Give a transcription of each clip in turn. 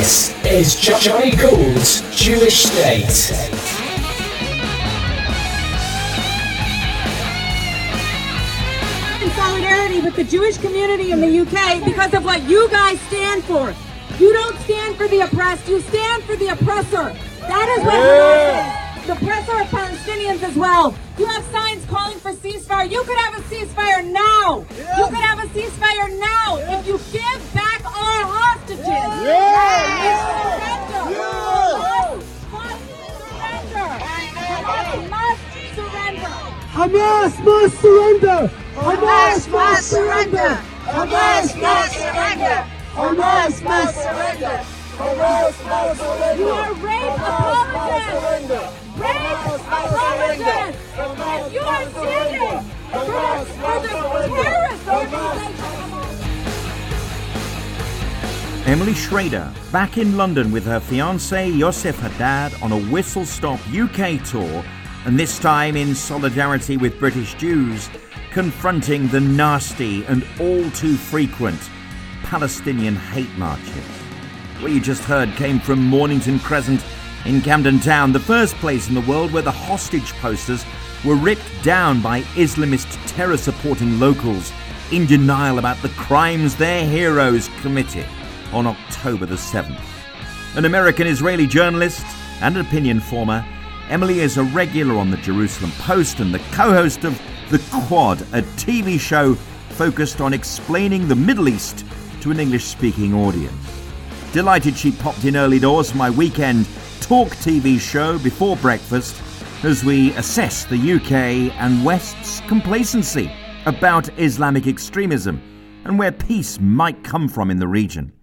This is Johnny Gould's Jewish State. In solidarity with the Jewish community in the UK because of what you guys stand for. You don't stand for the oppressed, you stand for the oppressor. That is what Hamas is. The oppressor of Palestinians as well. You have signs calling for ceasefire. You could have a ceasefire now. Yes. You could have a ceasefire now if you give back our hostages. Hamas must surrender! Hamas must surrender! Hamas must surrender! Hamas must surrender! Hamas must surrender! You are rape apologists! Rape apologists! And you are standing for the terrorist organization! Emily Schrader, back in London with her fiancé Yosef Haddad on a whistle-stop UK tour, and this time in solidarity with British Jews, confronting the nasty and all too frequent Palestinian hate marches. What you just heard came from Mornington Crescent in Camden Town, the first place in the world where the hostage posters were ripped down by Islamist terror-supporting locals in denial about the crimes their heroes committed on October the 7th. An American-Israeli journalist and an opinion former, Emily is a regular on the Jerusalem Post and the co-host of The Quad, a TV show focused on explaining the Middle East to an English-speaking audience. Delighted she popped in early doors for my weekend talk TV show before breakfast as we assess the UK and West's complacency about Islamic extremism and where peace might come from in the region.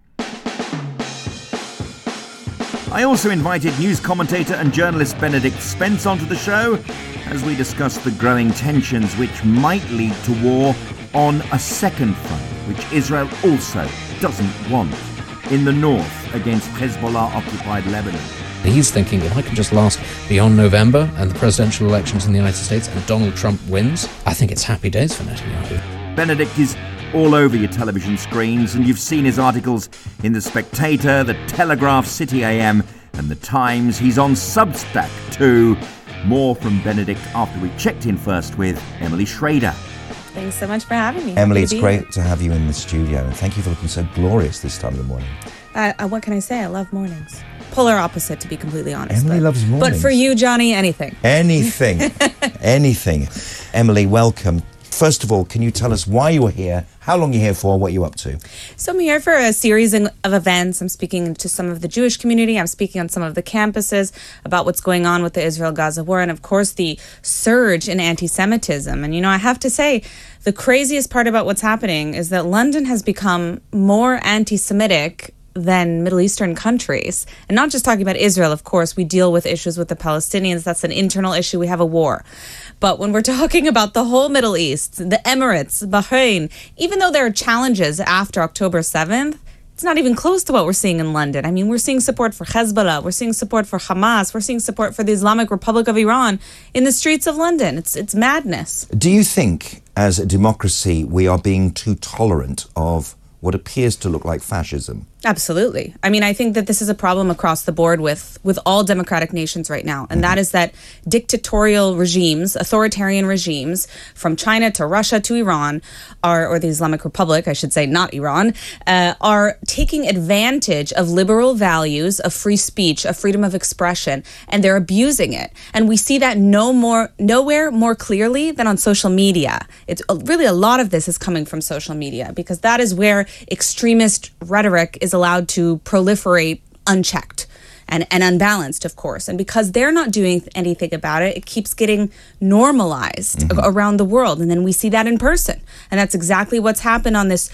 I also invited news commentator and journalist Benedict Spence onto the show as we discussed the growing tensions which might lead to war on a second front, which Israel also doesn't want, in the north against Hezbollah-occupied Lebanon. He's thinking, if I can just last beyond November and the presidential elections in the United States and Donald Trump wins, I think it's happy days for Netanyahu. Benedict is all over your television screens, and you've seen his articles in The Spectator, The Telegraph, City AM, and The Times. He's on Substack too. More from Benedict after we checked in first with Emily Schrader. Thanks so much for having me. Emily, it's great to have you in the studio, and thank you for looking so glorious this time of the morning. What can I say? I love mornings. Polar opposite, to be completely honest. Emily loves mornings. But for you, Johnny, anything. Anything. Anything. Emily, welcome. First of all, can you tell us why you're here, how long you're here for, what you're up to? So I'm here for a series of events. I'm speaking to some of the Jewish community. I'm speaking on some of the campuses about what's going on with the Israel-Gaza war and, of course, the surge in anti-Semitism. And, I have to say, the craziest part about what's happening is that London has become more anti-Semitic than Middle Eastern countries. And not just talking about Israel, of course, we deal with issues with the Palestinians. That's an internal issue. We have a war. But when we're talking about the whole Middle East, the Emirates, Bahrain, even though there are challenges after October 7th, it's not even close to what we're seeing in London. I mean, we're seeing support for Hezbollah, we're seeing support for Hamas, we're seeing support for the Islamic Republic of Iran in the streets of London. It's madness. Do you think, as a democracy, we are being too tolerant of what appears to look like fascism? Absolutely. I mean, I think that this is a problem across the board with all democratic nations right now. And that is that dictatorial regimes, authoritarian regimes, from China to Russia to Iran, or the Islamic Republic, I should say, not Iran, are taking advantage of liberal values, of free speech, of freedom of expression, and they're abusing it. And we see that nowhere more clearly than on social media. It's really a lot of this is coming from social media, because that is where extremist rhetoric is allowed to proliferate unchecked and unbalanced, of course. And because they're not doing anything about it, it keeps getting normalized around the world. And then we see that in person. And that's exactly what's happened on this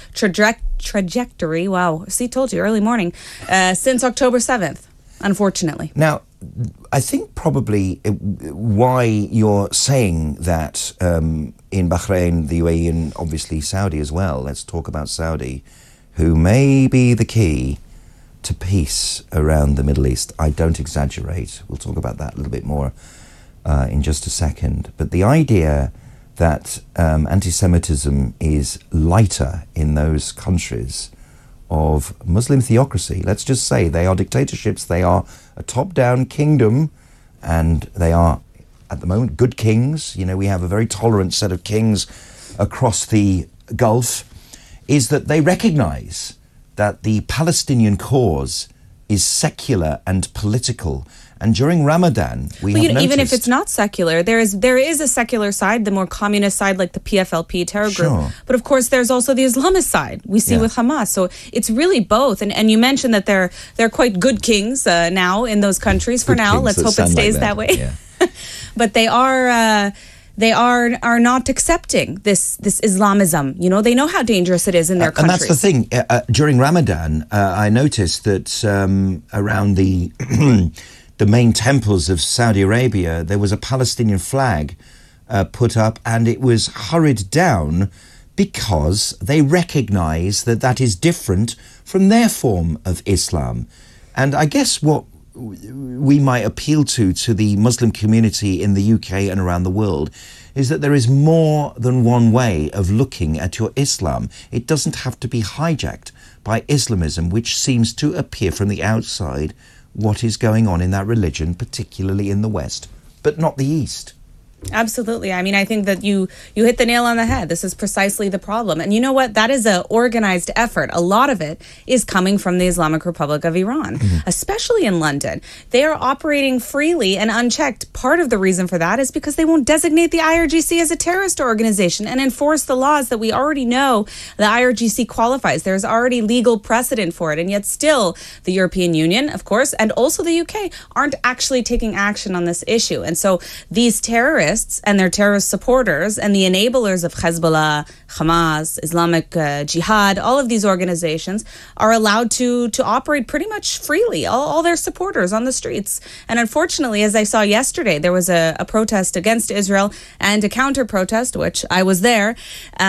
trajectory. Wow. See, told you, early morning, since October 7th, unfortunately. Now, I think probably why you're saying that in Bahrain, the UAE, and obviously Saudi as well, let's talk about Saudi, who may be the key to peace around the Middle East. I don't exaggerate. We'll talk about that a little bit more in just a second. But the idea that anti-Semitism is lighter in those countries of Muslim theocracy. Let's just say they are dictatorships, they are a top-down kingdom, and they are, at the moment, good kings. You know, we have a very tolerant set of kings across the Gulf, is that they recognize that the Palestinian cause is secular and political. And during Ramadan, we have noticed... Even if it's not secular, there is a secular side, the more communist side, like the PFLP terror group. Sure. But of course, there's also the Islamist side we see with Hamas. So it's really both. And you mentioned that they're quite good kings now in those countries for now. Let's hope it stays that way. Yeah. But they are not accepting this Islamism. You know, they know how dangerous it is in their countries. And that's the thing. During Ramadan, I noticed that around the the main temples of Saudi Arabia, there was a Palestinian flag put up, and it was hurried down because they recognize that that is different from their form of Islam. And I guess what we might appeal to the Muslim community in the UK and around the world is that there is more than one way of looking at your Islam. It doesn't have to be hijacked by Islamism, which seems to appear from the outside what is going on in that religion, particularly in the West, but not the East. Absolutely. I mean, I think that you hit the nail on the head. This is precisely the problem. And you know what? That is an organized effort. A lot of it is coming from the Islamic Republic of Iran, especially in London. They are operating freely and unchecked. Part of the reason for that is because they won't designate the IRGC as a terrorist organization and enforce the laws that we already know the IRGC qualifies. There's already legal precedent for it. And yet still, the European Union, of course, and also the UK aren't actually taking action on this issue. And so these terrorists and their terrorist supporters and the enablers of Hezbollah, Hamas, Islamic Jihad, all of these organizations are allowed to operate pretty much freely, all their supporters on the streets. And unfortunately, as I saw yesterday, there was a protest against Israel and a counter-protest, which I was there.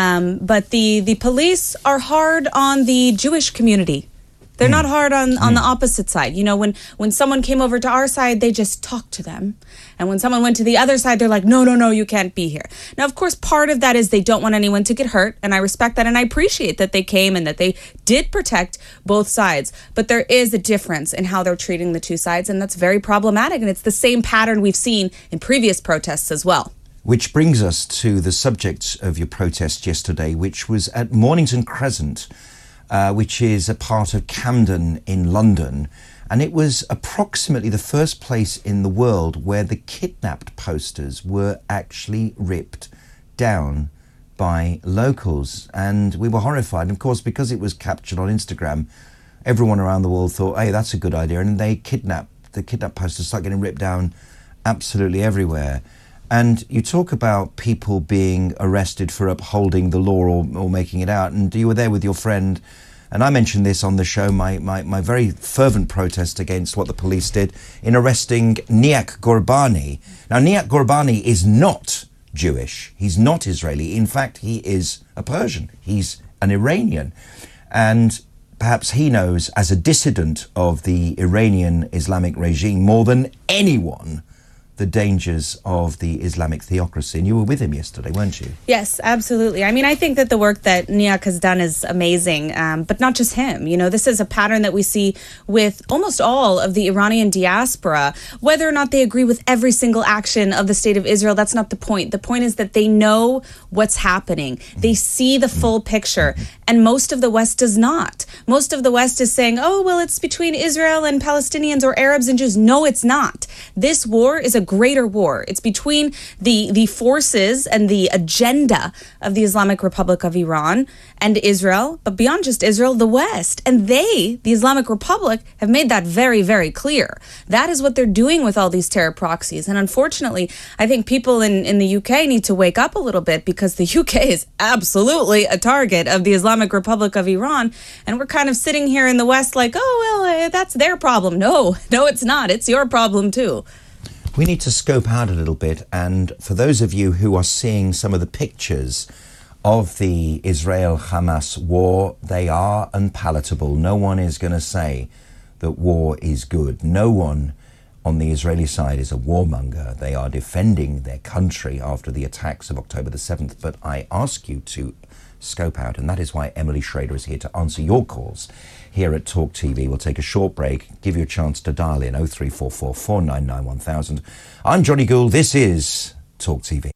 But the police are hard on the Jewish community. They're not hard on the opposite side. You know, when someone came over to our side, they just talked to them. And when someone went to the other side, they're like, no, you can't be here. Now, of course, part of that is they don't want anyone to get hurt. And I respect that. And I appreciate that they came and that they did protect both sides. But there is a difference in how they're treating the two sides. And that's very problematic. And it's the same pattern we've seen in previous protests as well. Which brings us to the subject of your protest yesterday, which was at Mornington Crescent, which is a part of Camden in London. And it was approximately the first place in the world where the kidnapped posters were actually ripped down by locals. And we were horrified. And of course, because it was captured on Instagram, everyone around the world thought, hey, that's a good idea. And the kidnapped posters start getting ripped down absolutely everywhere. And you talk about people being arrested for upholding the law or making it out. And you were there with your friend. And I mentioned this on the show, my very fervent protest against what the police did in arresting Niak Gorbani. Now, Niak Gorbani is not Jewish. He's not Israeli. In fact, he is a Persian. He's an Iranian. And perhaps he knows, as a dissident of the Iranian Islamic regime, more than anyone, the dangers of the Islamic theocracy. And you were with him yesterday, weren't you? Yes, absolutely. I mean, I think that the work that Niak has done is amazing, but not just him. You know, this is a pattern that we see with almost all of the Iranian diaspora. Whether or not they agree with every single action of the State of Israel, that's not the point. The point is that they know what's happening. They see the full picture, and most of the West does not. Most of the West is saying, oh, well, it's between Israel and Palestinians or Arabs and Jews. No, it's not. This war is a greater war. It's between the forces and the agenda of the Islamic Republic of Iran and Israel, but beyond just Israel, the West. And they, the Islamic Republic, have made that very, very clear. That is what they're doing with all these terror proxies. And unfortunately, I think people in the UK need to wake up a little bit, because the UK is absolutely a target of the Islamic Republic of Iran. And we're kind of sitting here in the West like, oh, well, that's their problem. No, it's not. It's your problem too. We need to scope out a little bit, and for those of you who are seeing some of the pictures of the Israel-Hamas war, they are unpalatable. No one is going to say that war is good. No one on the Israeli side is a warmonger. They are defending their country after the attacks of October the 7th. But I ask you to scope out, and that is why Emily Schrader is here to answer your calls here at Talk TV. We'll take a short break, give you a chance to dial in 0344 499 1000. I'm Johnny Gould. This is Talk TV.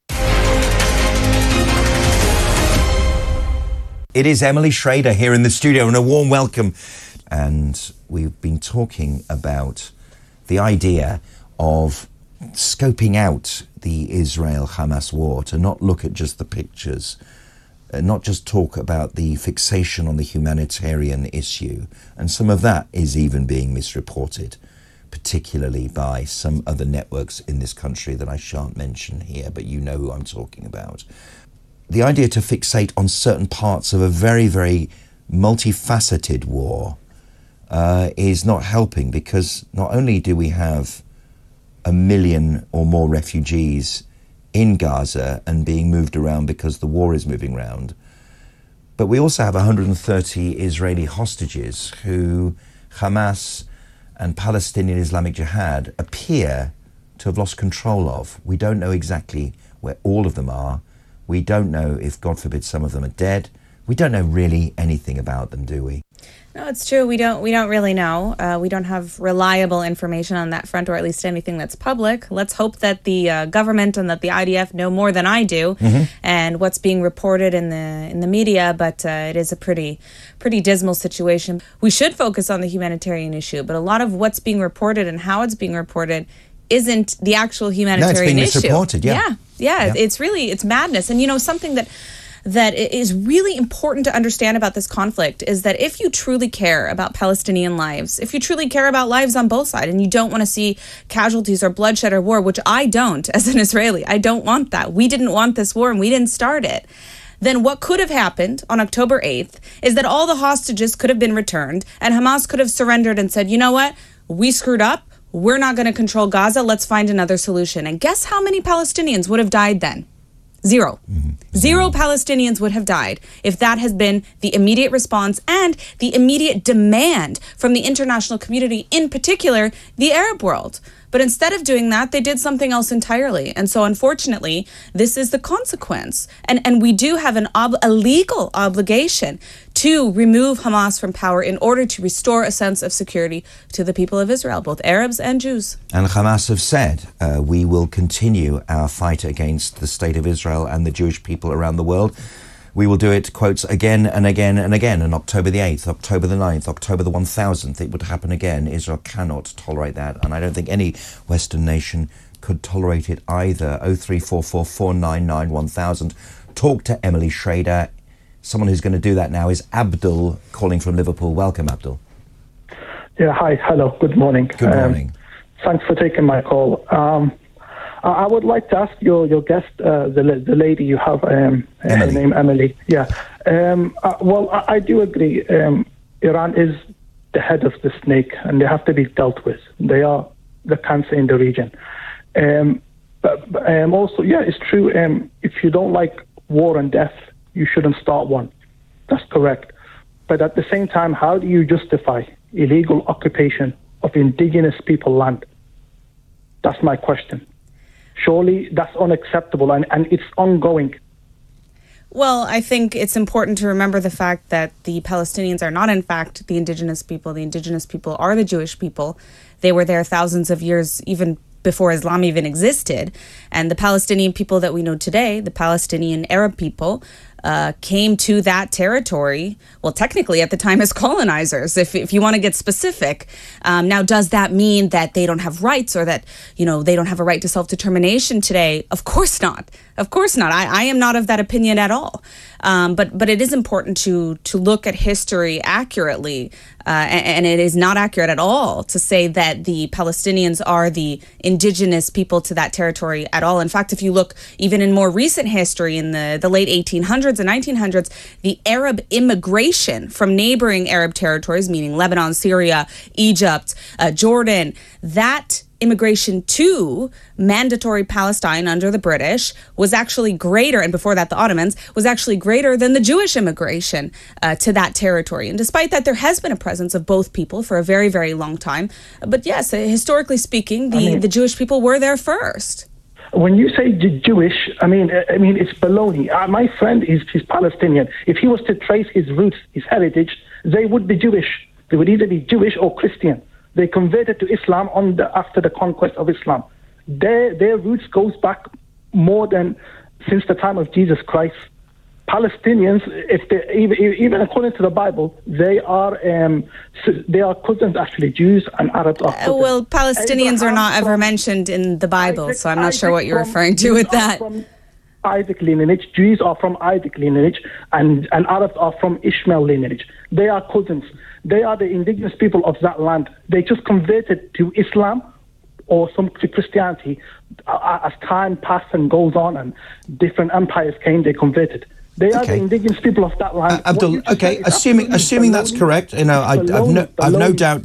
It is Emily Schrader here in the studio, and a warm welcome. And we've been talking about the idea of scoping out the Israel-Hamas war, to not look at just the pictures, not just talk about the fixation on the humanitarian issue. And some of that is even being misreported, particularly by some other networks in this country that I shan't mention here, but you know who I'm talking about. The idea to fixate on certain parts of a very, very multifaceted war is not helping, because not only do we have 1 million or more refugees in Gaza and being moved around because the war is moving around, but we also have 130 Israeli hostages who Hamas and Palestinian Islamic Jihad appear to have lost control of. We don't know exactly where all of them are. We don't know if, God forbid, some of them are dead. We don't know really anything about them, do we? No, it's true. We don't really know. We don't have reliable information on that front, or at least anything that's public. Let's hope that the government and that the IDF know more than I do, and what's being reported in the media. But it is a pretty dismal situation. We should focus on the humanitarian issue, but a lot of what's being reported and how it's being reported isn't the actual humanitarian issue. No, it's being misreported. Yeah. It's madness. And something that is really important to understand about this conflict is that if you truly care about Palestinian lives, if you truly care about lives on both sides, and you don't want to see casualties or bloodshed or war, which I don't as an Israeli, I don't want that. We didn't want this war and we didn't start it. Then what could have happened on October 8th is that all the hostages could have been returned and Hamas could have surrendered and said, you know what, we screwed up. We're not going to control Gaza. Let's find another solution. And guess how many Palestinians would have died then? Zero. Zero Palestinians would have died if that has been the immediate response and the immediate demand from the international community, in particular, the Arab world. But instead of doing that, they did something else entirely. And so, unfortunately, this is the consequence. And we do have a legal obligation to remove Hamas from power in order to restore a sense of security to the people of Israel, both Arabs and Jews. And Hamas have said, we will continue our fight against the state of Israel and the Jewish people around the world. We will do it, quotes, again and again and again. On October the 8th, October the 9th, October the 1000th, it would happen again. Israel cannot tolerate that. And I don't think any Western nation could tolerate it either. 0344 499 1000. Talk to Emily Schrader. Someone who's going to do that now is Abdul, calling from Liverpool. Welcome, Abdul. Yeah, hi. Hello. Good morning. Good morning. Thanks for taking my call. I would like to ask your guest, the lady you have, her name Emily. Yeah. Well, I do agree. Iran is the head of the snake, and they have to be dealt with. They are the cancer in the region. But also, yeah, it's true. If you don't like war and death, you shouldn't start one. That's correct. But at the same time, how do you justify illegal occupation of indigenous people land? That's my question. Surely that's unacceptable, and it's ongoing. Well, I think it's important to remember the fact that the Palestinians are not, in fact, the indigenous people. The indigenous people are the Jewish people. They were there thousands of years, even before Islam even existed. And the Palestinian people that we know today, the Palestinian Arab people, came to that territory, well, technically at the time as colonizers, if you want to get specific. Now, does that mean that they don't have rights, or that, they don't have a right to self-determination today? Of course not. Of course not. I am not of that opinion at all. But it is important to look at history accurately, and it is not accurate at all to say that the Palestinians are the indigenous people to that territory at all. In fact, if you look even in more recent history, in the late 1800s and 1900s, the Arab immigration from neighboring Arab territories, meaning Lebanon, Syria, Egypt, Jordan, that immigration to mandatory Palestine under the British was actually greater, and before that the Ottomans, was actually greater than the Jewish immigration to that territory. And despite that, there has been a presence of both people for a very, very long time. But yes, historically speaking, the Jewish people were there first. When you say Jewish, I mean it's baloney. My friend is Palestinian. If he was to trace his roots, his heritage, they would be Jewish. They would either be Jewish or Christian. They converted to Islam after the conquest of Islam. Their roots goes back more than since the time of Jesus Christ. Palestinians, if they even according to the Bible, they are cousins actually. Jews and Arabs are cousins. Well, Palestinians are not ever mentioned in the Bible, so I'm not sure what you're referring to with that. From Isaac lineage, Jews are from Isaac lineage, and Arabs are from Ishmael lineage. They are cousins. They are the indigenous people of that land. They just converted to Islam or to Christianity as time passed and goes on, and different empires came. They converted. They are the indigenous people of that land. Abdul, assuming that's correct, you know, I've no doubting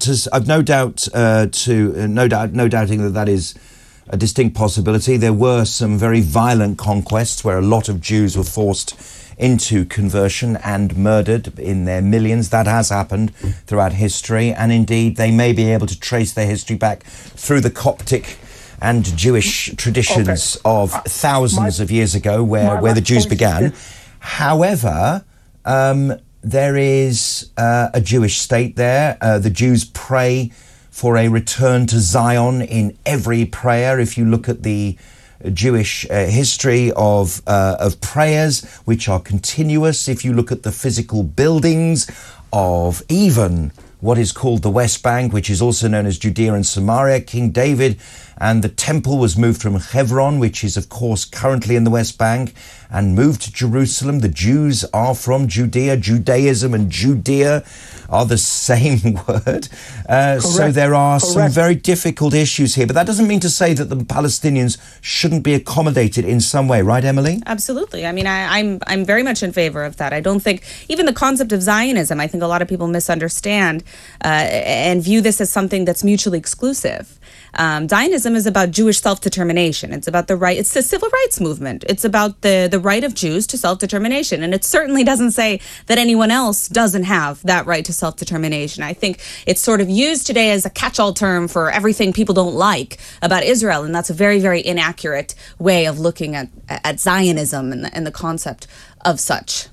that is a distinct possibility. There were some very violent conquests where a lot of Jews were forced into conversion and murdered in their millions. That has happened throughout history, and indeed they may be able to trace their history back through the Coptic and Jewish traditions of thousands of years ago where the Jews began. However, there is a Jewish state there. The Jews pray for a return to Zion in every prayer. If you look at the Jewish history of prayers, which are continuous, if you look at the physical buildings of even what is called the West Bank, which is also known as Judea and Samaria, King David and the temple was moved from Hebron, which is of course currently in the West Bank, and moved to Jerusalem. The Jews are from Judea. Judaism and Judea are the same word. So there are some very difficult issues here. But that doesn't mean to say that the Palestinians shouldn't be accommodated in some way, right, Emily? Absolutely. I mean, I'm very much in favor of that. I don't think even the concept of Zionism, I think a lot of people misunderstand and view this as something that's mutually exclusive. Zionism is about Jewish self-determination. It's about the right. It's the civil rights movement. It's about the right of Jews to self-determination. And it certainly doesn't say that anyone else doesn't have that right to self-determination. I think it's sort of used today as a catch-all term for everything people don't like about Israel. And that's a very, very inaccurate way of looking at Zionism and the concept of such.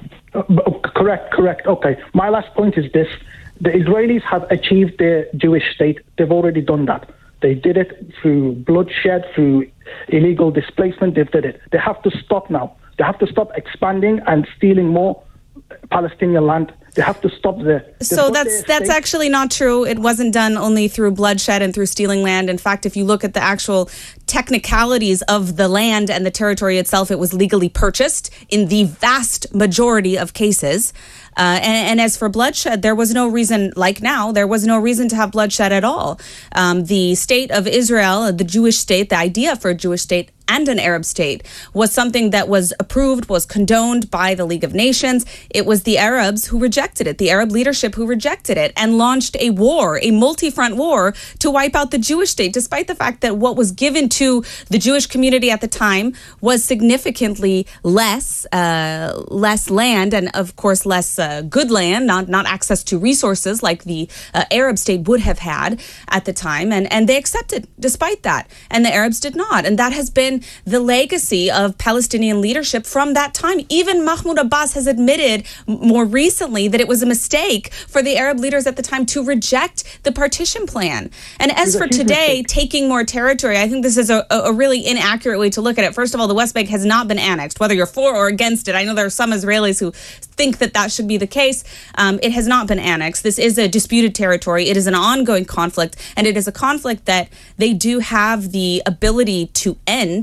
Correct. Okay. My last point is this. The Israelis have achieved their Jewish state. They've already done that. They did it through bloodshed, through illegal displacement. They did it. They have to stop now. They have to stop expanding and stealing more Palestinian land. They have to stop there. So that's actually not true. It wasn't done only through bloodshed and through stealing land. In fact, if you look at the actual technicalities of the land and the territory itself, it was legally purchased in the vast majority of cases. And as for bloodshed, there was no reason, like now, there was no reason to have bloodshed at all. The state of Israel, the Jewish state, the idea for a Jewish state and an Arab state was something that was approved, was condoned by the League of Nations. It was the Arabs who rejected it, the Arab leadership who rejected it, and launched a war, a multi-front war to wipe out the Jewish state, despite the fact that what was given to the Jewish community at the time was significantly less land, and of course less good land, not access to resources like the Arab state would have had at the time, and they accepted despite that, and the Arabs did not. And that has been the legacy of Palestinian leadership from that time. Even Mahmoud Abbas has admitted more recently that it was a mistake for the Arab leaders at the time to reject the partition plan. And as for today, taking more territory, I think this is a really inaccurate way to look at it. First of all, the West Bank has not been annexed, whether you're for or against it. I know there are some Israelis who think that should be the case. It has not been annexed. This is a disputed territory. It is an ongoing conflict, and it is a conflict that they do have the ability to end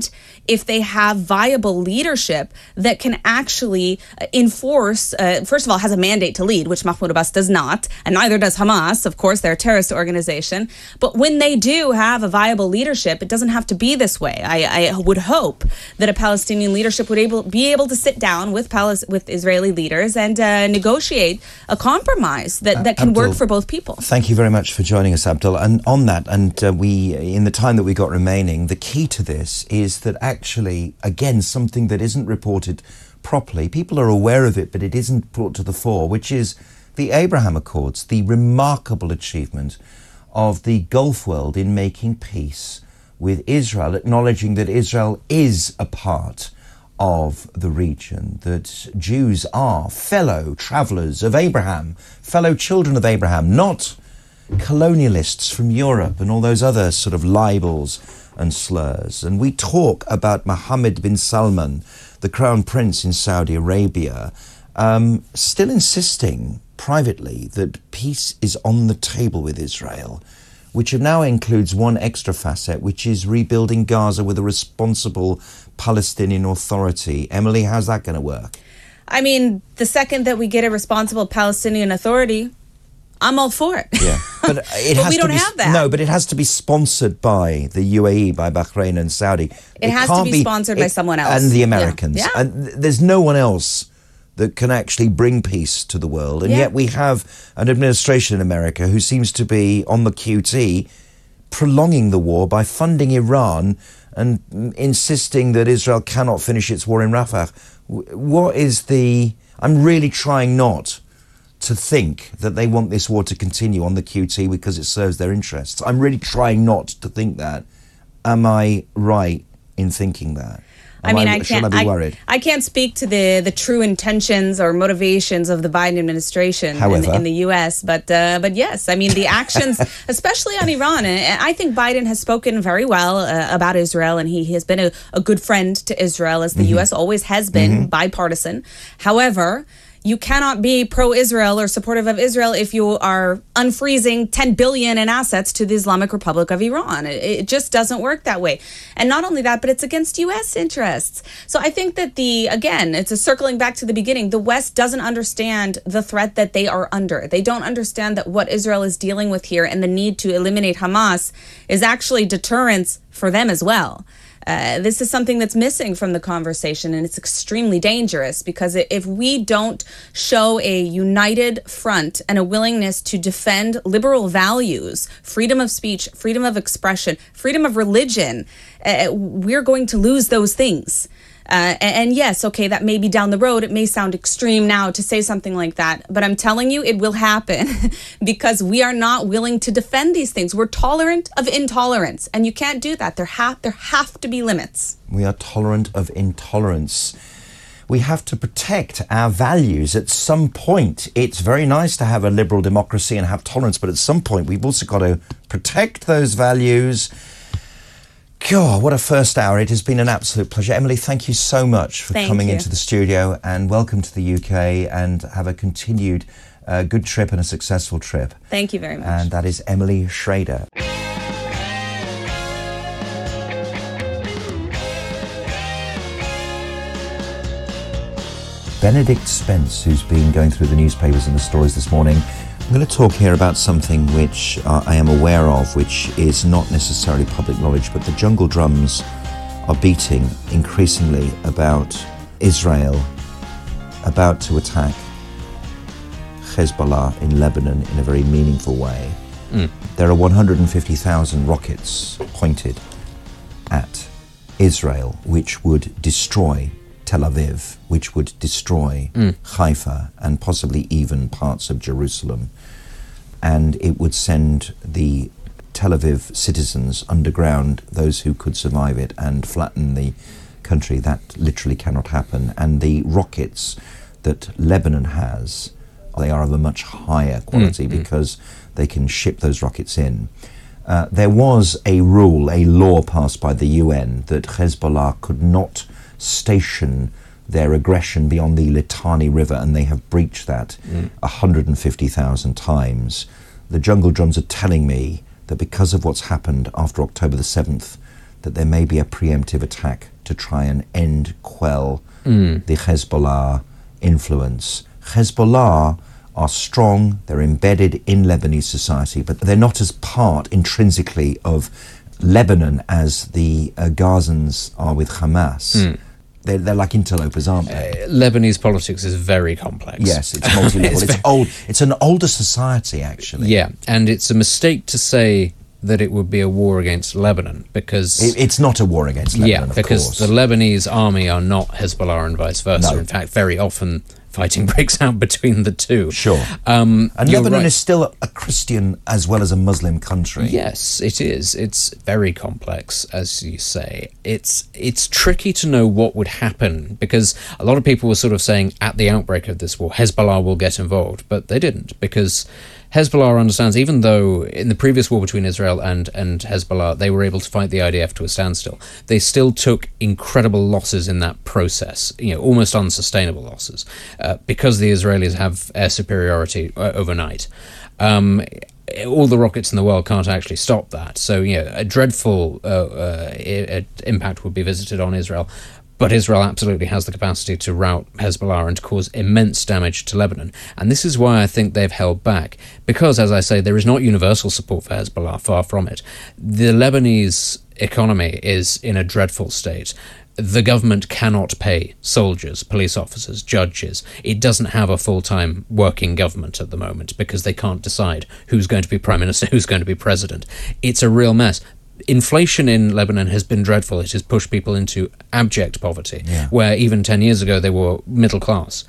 moment if they have viable leadership that can actually enforce, first of all, has a mandate to lead, which Mahmoud Abbas does not, and neither does Hamas. Of course, they're a terrorist organization. But when they do have a viable leadership, it doesn't have to be this way. I would hope that a Palestinian leadership would be able to sit down with Israeli leaders and negotiate a compromise that can work for both people. Thank you very much for joining us, Abdul. And on that, we, in the time that we got remaining, the key to this is that actually, again, something that isn't reported properly, people are aware of it, but it isn't brought to the fore, which is the Abraham Accords, the remarkable achievement of the Gulf world in making peace with Israel, acknowledging that Israel is a part of the region, that Jews are fellow travellers of Abraham, fellow children of Abraham, not colonialists from Europe and all those other sort of libels and slurs. And we talk about Mohammed bin Salman, the Crown Prince in Saudi Arabia, still insisting privately that peace is on the table with Israel, which now includes one extra facet, which is rebuilding Gaza with a responsible Palestinian Authority. Emily, how's that going to work? I mean, the second that we get a responsible Palestinian Authority, I'm all for it. Yeah, but but we don't have that. No, but it has to be sponsored by the UAE, by Bahrain and Saudi. It has to be sponsored by someone else. And the Americans. Yeah. And there's no one else that can actually bring peace to the world. And yet we have an administration in America who seems to be on the QT, prolonging the war by funding Iran and insisting that Israel cannot finish its war in Rafah. What is I'm really trying not to think that they want this war to continue on the QT because it serves their interests. I'm really trying not to think that. Am I right in thinking that? Should I be worried? I can't speak to the true intentions or motivations of the Biden administration in the U.S., but yes, I mean, the actions, especially on Iran, and I think Biden has spoken very well about Israel, and he has been a good friend to Israel, as the U.S. always has been, bipartisan. However, you cannot be pro-Israel or supportive of Israel if you are unfreezing $10 billion in assets to the Islamic Republic of Iran. It just doesn't work that way. And not only that, but it's against U.S. interests. So I think that it's circling back to the beginning, the West doesn't understand the threat that they are under. They don't understand that what Israel is dealing with here and the need to eliminate Hamas is actually deterrence for them as well. This is something that's missing from the conversation, and it's extremely dangerous because if we don't show a united front and a willingness to defend liberal values, freedom of speech, freedom of expression, freedom of religion, we're going to lose those things. And yes, okay, that may be down the road. It may sound extreme now to say something like that, but I'm telling you, it will happen because we are not willing to defend these things. We're tolerant of intolerance, and you can't do that. There have to be limits. We are tolerant of intolerance. We have to protect our values at some point. It's very nice to have a liberal democracy and have tolerance, but at some point we've also got to protect those values. God, what a first hour. It has been an absolute pleasure. Emily, thank you so much for coming into the studio, and welcome to the UK, and have a continued good trip and a successful trip. Thank you very much. And that is Emily Schrader. Benedict Spence, who's been going through the newspapers and the stories this morning. I'm going to talk here about something which I am aware of, which is not necessarily public knowledge, but the jungle drums are beating increasingly about Israel about to attack Hezbollah in Lebanon in a very meaningful way. There are 150,000 rockets pointed at Israel, which would destroy Tel Aviv, which would destroy Haifa and possibly even parts of Jerusalem. And it would send the Tel Aviv citizens underground, those who could survive it, and flatten the country. That literally cannot happen. And the rockets that Lebanon has, they are of a much higher quality because they can ship those rockets in. There was a rule, a law passed by the UN that Hezbollah could not station their aggression beyond the Litani River, and they have breached that 150,000 times. The jungle drums are telling me that because of what's happened after October the 7th, that there may be a preemptive attack to try and quell the Hezbollah influence. Hezbollah are strong, they're embedded in Lebanese society, but they're not as part intrinsically of Lebanon as the Gazans are with Hamas. They're like interlopers, aren't they? Lebanese politics is very complex. Yes, it's multi-level. It's old. It's an older society, actually. Yeah, and it's a mistake to say that it would be a war against Lebanon, because... It's not a war against Lebanon, of course. Yeah, because the Lebanese army are not Hezbollah and vice versa. No. In fact, very often fighting breaks out between the two. Sure. And Lebanon is still a Christian as well as a Muslim country. Yes, it is. It's very complex, as you say. It's tricky to know what would happen, because a lot of people were sort of saying at the outbreak of this war, Hezbollah will get involved, but they didn't, because Hezbollah understands, even though in the previous war between Israel and Hezbollah, they were able to fight the IDF to a standstill, they still took incredible losses in that process, almost unsustainable losses, because the Israelis have air superiority overnight. All the rockets in the world can't actually stop that. So, a dreadful impact would be visited on Israel. But Israel absolutely has the capacity to rout Hezbollah and to cause immense damage to Lebanon. And this is why I think they've held back. Because, as I say, there is not universal support for Hezbollah, far from it. The Lebanese economy is in a dreadful state. The government cannot pay soldiers, police officers, judges. It doesn't have a full-time working government at the moment because they can't decide who's going to be prime minister, who's going to be president. It's a real mess. Inflation in Lebanon has been dreadful. It has pushed people into abject poverty, where even 10 years ago they were middle class.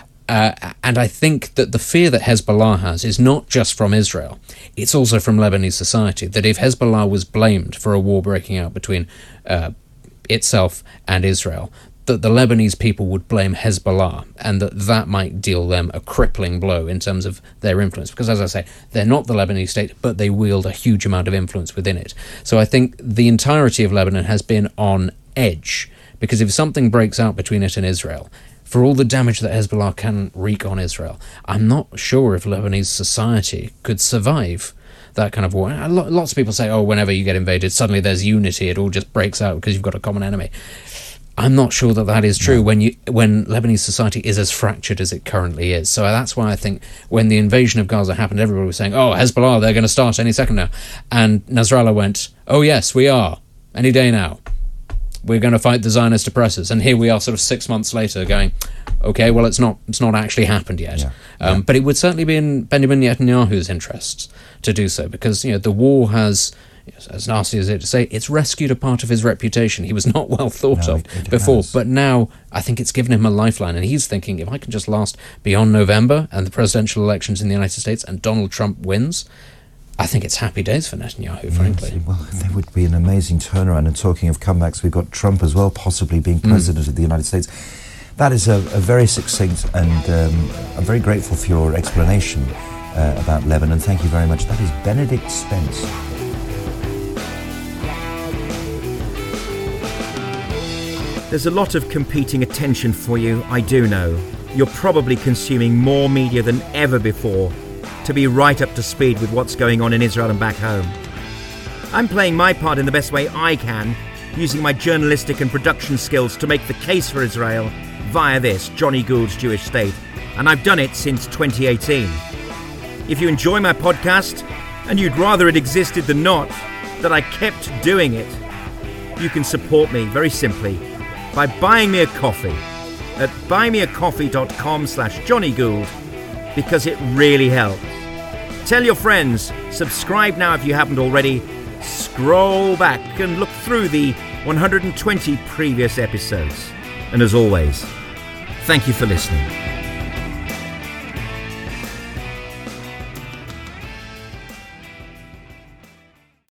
And I think that the fear that Hezbollah has is not just from Israel, it's also from Lebanese society, that if Hezbollah was blamed for a war breaking out between itself and Israel, that the Lebanese people would blame Hezbollah, and that might deal them a crippling blow in terms of their influence. Because, as I say, they're not the Lebanese state, but they wield a huge amount of influence within it. So I think the entirety of Lebanon has been on edge, because if something breaks out between it and Israel, for all the damage that Hezbollah can wreak on Israel, I'm not sure if Lebanese society could survive that kind of war. Lots of people say, whenever you get invaded, suddenly there's unity, it all just breaks out because you've got a common enemy. I'm not sure that is true when Lebanese society is as fractured as it currently is. So that's why I think when the invasion of Gaza happened, everybody was saying, Hezbollah, they're going to start any second now. And Nasrallah went, yes, we are. Any day now. We're going to fight the Zionist oppressors. And here we are sort of 6 months later going, okay, well, it's not actually happened yet. But it would certainly be in Benjamin Netanyahu's interests to do so, because, the war has... as nasty as it is to say, it's rescued a part of his reputation. He was not well thought of before, but now I think it's given him a lifeline, and he's thinking, if I can just last beyond November and the presidential elections in the United States and Donald Trump wins, I think it's happy days for Netanyahu, frankly. Yes, well, there would be an amazing turnaround. And talking of comebacks, we've got Trump as well, possibly being president of the United States. That is a very succinct, and I'm very grateful for your explanation about Lebanon. Thank you very much. That is Benedict Spence. There's a lot of competing attention for you, I do know. You're probably consuming more media than ever before to be right up to speed with what's going on in Israel and back home. I'm playing my part in the best way I can, using my journalistic and production skills to make the case for Israel via this, Johnny Gould's Jewish State, and I've done it since 2018. If you enjoy my podcast, and you'd rather it existed than not, that I kept doing it, you can support me very simply by buying me a coffee at buymeacoffee.com/Johnny Gould, because it really helps. Tell your friends, subscribe now if you haven't already, scroll back and look through the 120 previous episodes. And as always, thank you for listening.